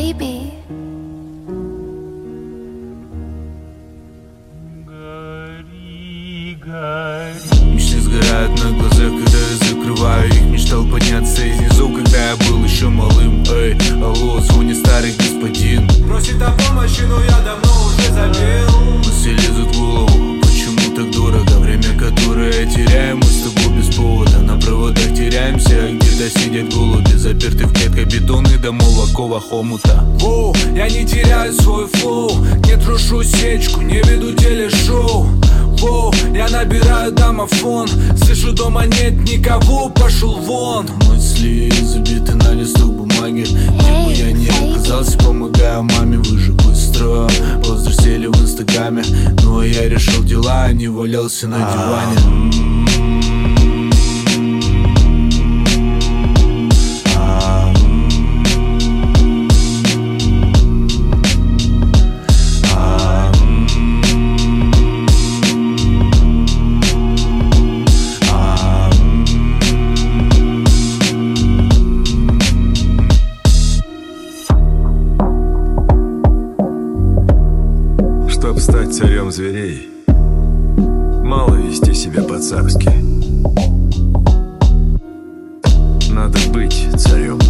baby. Мечты сгорают на глазах, когда я закрываю их. Мечтал подняться из низов, когда я был еще малым. Эй, алло, звонит старый господин, просит о помощи, но я давно уже забил. мысли лезут в голову, почему так дорого время, которое теряем мы с тобой без повода. На проводах теряемся, где-то сидят голуби, заперты в клетках бетонных домов, оковах омута. Воу, я не теряю свой флоу, не трушу сечку, не веду телешоу. Воу, я набираю домофон, слышу, дома нет никого, пошел вон. Мысли забиты на листок бумаги, где бы я ни оказался, помогаю маме, вы же быстро повзрослели в инстаграме. Ну а я решил дела, а не валялся на диване. Чтоб стать царем зверей, мало вести себя по-царски. Надо быть царем.